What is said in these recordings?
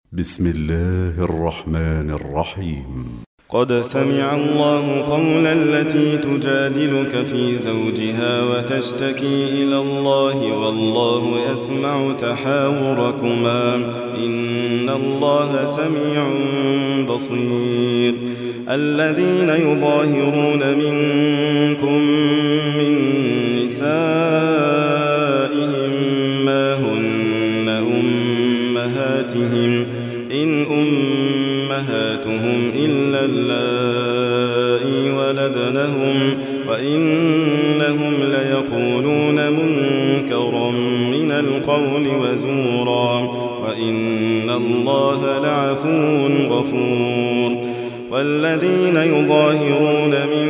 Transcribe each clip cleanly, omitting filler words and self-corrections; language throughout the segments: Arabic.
بسم الله الرحمن الرحيم. قد سمع الله قول التي تجادلك في زوجها وتشتكي إلى الله والله يسمع تحاوركما إن الله سميع بصير. الذين يظاهرون منكم من نسائهم ما هن أمهاتهم إن أمهاتهم إلا اللائي ولدنهم وإنهم ليقولون منكرا من القول وزورا وإن الله لعفو غفور. والذين يظاهرون من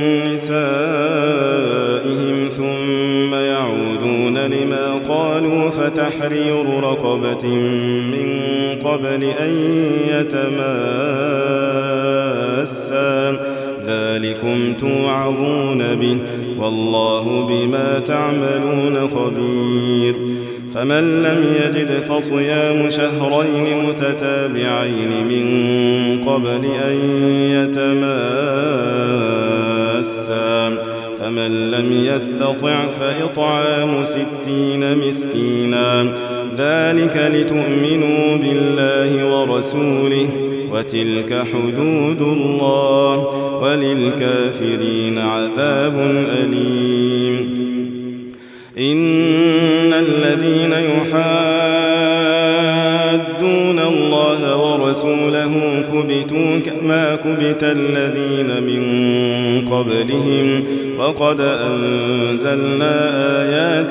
نسائهم ثم يعودون لما قالوا فتحرير رقبة من قبل أن يتماسا ذلكم توعظون به والله بما تعملون خبير. فمن لم يجد فصيام شهرين متتابعين من قبل أن يتماسا فمن لم يستطع فإطعام 60 مسكينا ذلك لتؤمنوا بالله ورسوله وتلك حدود الله وللكافرين عذاب أليم. إن الذين يحادون الله ورسوله كبتوا كما كبت الذين من قبلهم وقد أنزلنا آيات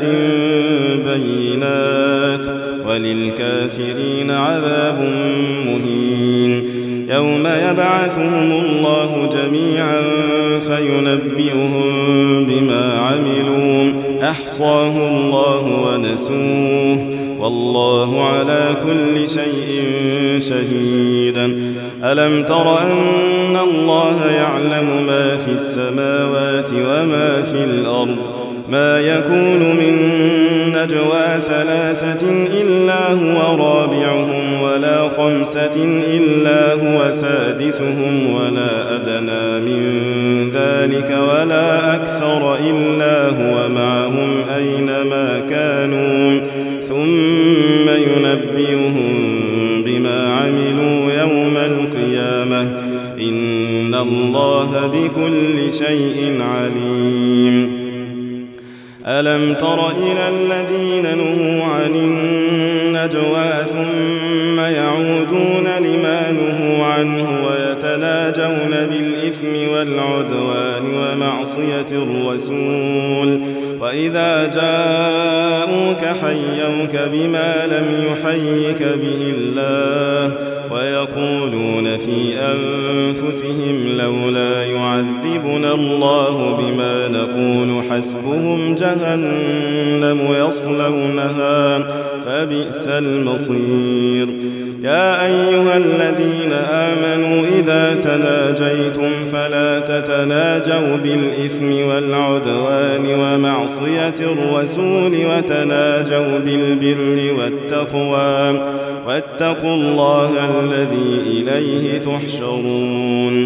بينات وللكافرين عذاب مهين. يوم يبعثهم الله جميعا فينبئهم بما عملوا أحصاه الله ونسوه والله على كل شيء شهيد. ألم تر أن الله يعلم ما في السماوات وما في الأرض ما يكون من نجوى 3 إلا هو رابعهم ولا 5 إلا هو سادسهم ولا أدنى من ذلك ولا أكثر إلا هو معهم أينما كانوا ثم ينبئهم بما عملوا يوم القيامة إن الله بكل شيء عليم. ألم تر إلى الذين نهوا عن النجوى ثم يعودون لما نهوا عنه ويتناجون بالإثم والعدوان ومعصية الرسول وإذا جاءوك حيوك بما لم يحيك به الله ويقولون في أنفسهم لولا يعذبنا الله بما نقول حسبهم جهنم يصلونها فبئس المصير. يا أيها الذين آمنوا إذا تناجيتم فلا تتناجوا بالإثم والعدوان ومعصية الرسول وتناجوا بالبر والتقوى واتقوا الله الذي إليه تحشرون.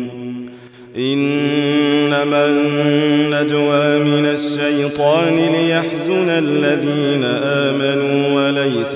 إنما النجوى من الشيطان ليحزن الذين آمنوا وليس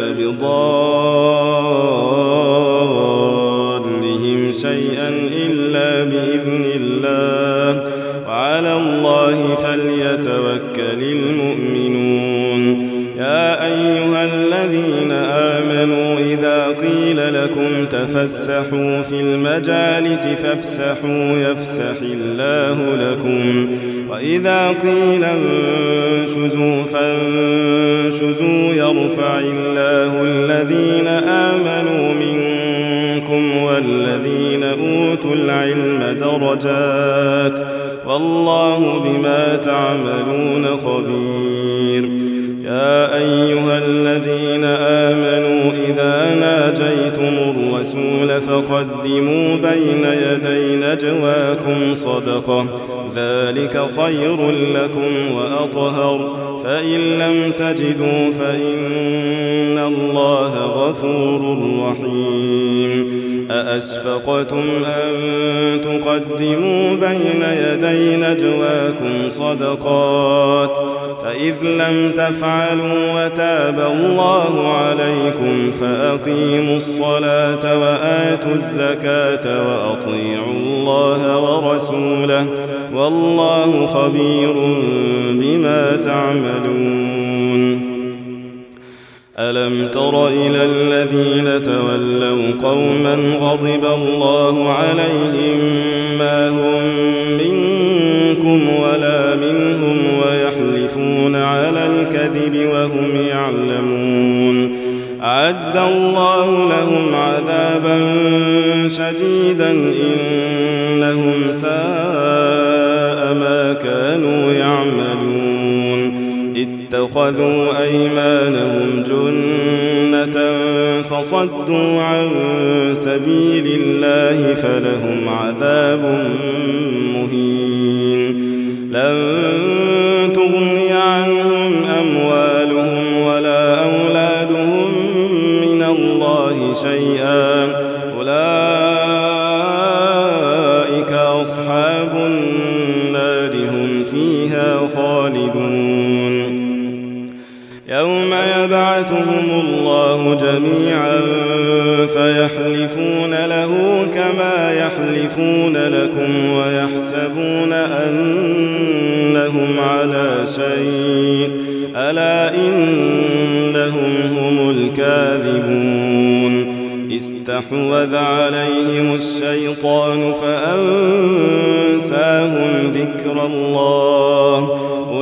بضارهم شيئا إلا بإذن الله وعلى الله فليتوكل المؤمنون. يا أيها الذين آمنوا إذا قيل لكم تفسحوا في المجالس فافسحوا يفسح الله لكم وإذا قيل انشزوا فانشزوا يرفع الله الذين آمنوا منكم والذين أوتوا العلم درجات والله بما تعملون خبير. يا أيها الذين آمنوا إذا ناديتم ناجيتم الرسول فقدموا بين يدي نجواكم صدقة ذلك خير لكم وأطهر فإن لم تجدوا فإن الله غفور رحيم أأشفقتم أن تقدموا بين يدي نجواكم صدقات فإذ لم تفعلوا وتاب الله عليكم فأقيموا الصلاة وآتوا الزكاة وأطيعوا الله ورسوله والله خبير بما تعملون ألم تر إلى الذين تولوا قوما غضب الله عليهم ما هم منكم ولا منهم ويحلفون على الكذب وهم يعلمون أعد الله لهم عذابا شديدا إنهم ساء ما كانوا يعملون اتخذوا أيمانهم جنة فصدوا عن سبيل الله فلهم عذاب مهين لن تغني عنهم أموالهم ولا أولادهم من الله شيئا أولئك أصحاب النار هم فيها خالدون يوم يبعثهم الله جميعا فيحلفون له كما يحلفون لكم ويحسبون أنهم على شيء ألا إنهم هم الكاذبون استحوذ عليهم الشيطان فأنساهم ذكر الله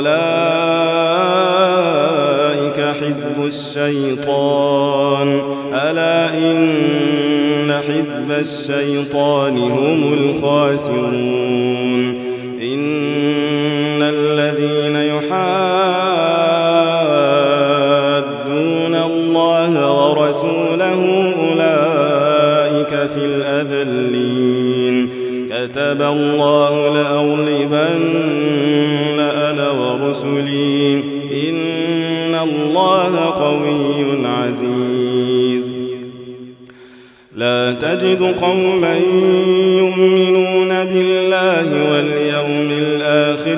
أولئك حزب الشيطان ألا إن حزب الشيطان هم الخاسرون إن الذين يحادون الله ورسوله أولئك في الأذلين كتب الله لأغلبن أنا ورسلي إن الله قوي عزيز لا تجد قوما يؤمنون بالله واليوم الآخر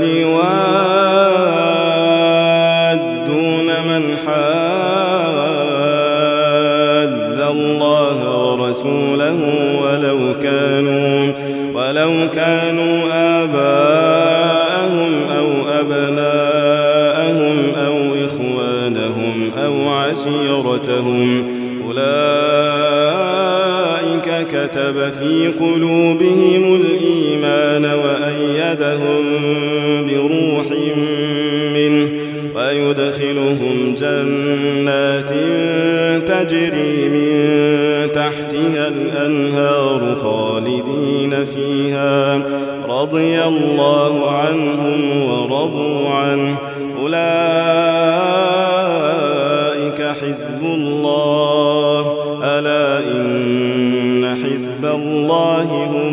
يوادون من حاد الله ورسوله ولو كانوا آباءهم أو أبناءهم أو إخوانهم أو عشيرتهم أولئك كتب في قلوبهم الإيمان وأيدهم بروح منه ويدخلهم جنات تجري من تحتها الأنهار خالدين فيها رضي الله عنهم ورضوا عنه أولئك حزب الله ألا إن حزب الله